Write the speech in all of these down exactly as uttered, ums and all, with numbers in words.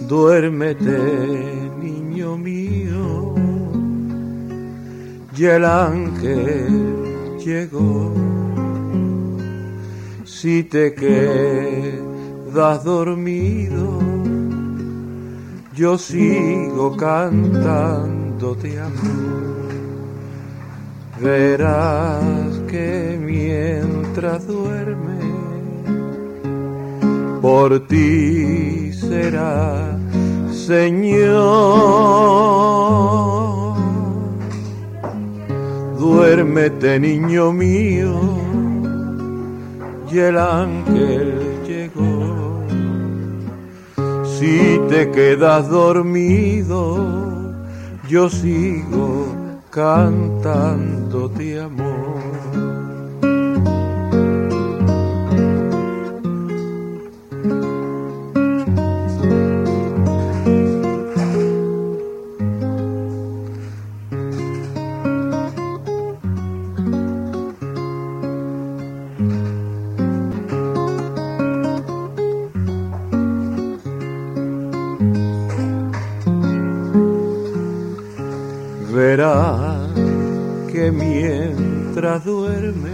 Duérmete, niño mío, y el ángel llegó. Si te quedas dormido, yo sigo cantándote amor. Verás que mientras duermes, por ti será Señor. Duérmete, niño mío, y el ángel llegó. Si te quedas dormido, yo sigo cantándote amor. Verás que mientras duermes,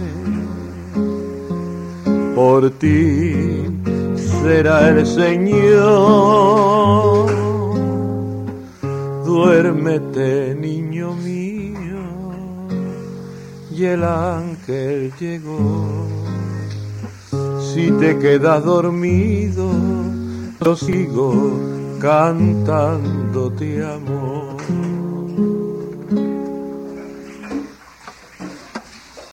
por ti será el Señor. Duérmete, niño mío, y el ángel llegó. Si te quedas dormido, yo sigo cantándote amor.